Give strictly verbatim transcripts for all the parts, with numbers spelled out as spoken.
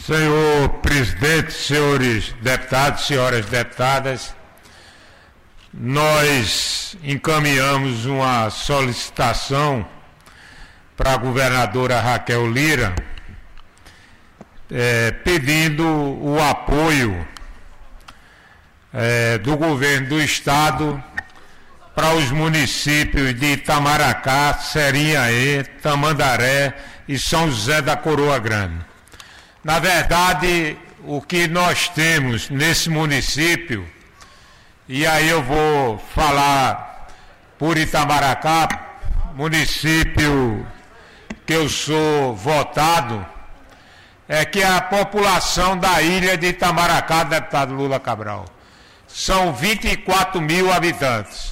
Senhor presidente, senhores deputados, senhoras deputadas, nós encaminhamos uma solicitação para a governadora Raquel Lira, é, pedindo o apoio é, do governo do estado para os municípios de Itamaracá, Serinhaê, Tamandaré e São José da Coroa Grande. Na verdade, o que nós temos nesse município, e aí eu vou falar por Itamaracá, município que eu sou votado, é que a população da ilha de Itamaracá, deputado Lula Cabral, são vinte e quatro mil habitantes.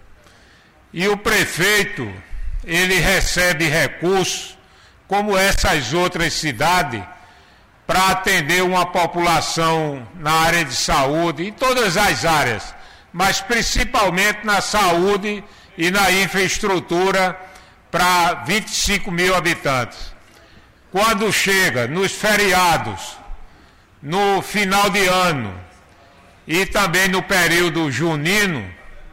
E o prefeito, ele recebe recursos, como essas outras cidades, para atender uma população na área de saúde, em todas as áreas, mas principalmente na saúde e na infraestrutura para vinte e cinco mil habitantes. Quando chega nos feriados, no final de ano e também no período junino,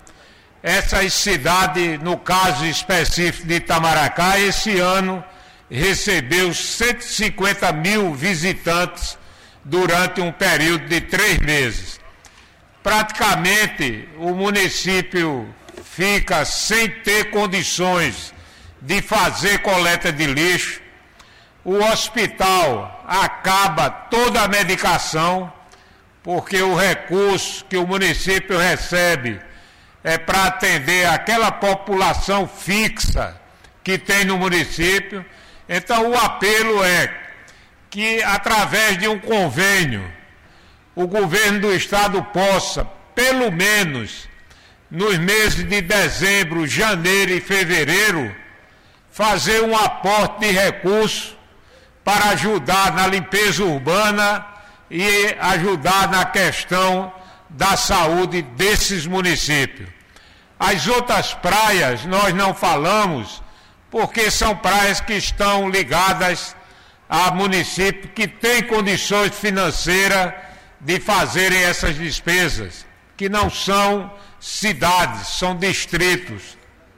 essas cidades, no caso específico de Itamaracá, esse ano recebeu cento e cinquenta mil visitantes durante um período de três meses. Praticamente, o município fica sem ter condições de fazer coleta de lixo. O hospital acaba toda a medicação, porque o recurso que o município recebe é para atender aquela população fixa que tem no município. Então, o apelo é que, através de um convênio, o governo do estado possa, pelo menos, nos meses de dezembro, janeiro e fevereiro, fazer um aporte de recursos para ajudar na limpeza urbana e ajudar na questão da saúde desses municípios. As outras praias nós não falamos, porque são praias que estão ligadas a municípios que têm condições financeiras de fazerem essas despesas, que não são cidades, são distritos.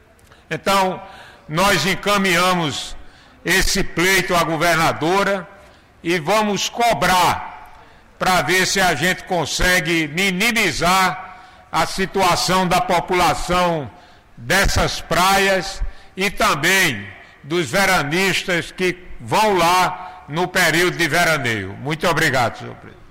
Então, nós encaminhamos esse pleito à governadora e vamos cobrar para ver se a gente consegue minimizar a situação da população dessas praias e também dos veranistas que vão lá no período de veraneio. Muito obrigado, senhor presidente.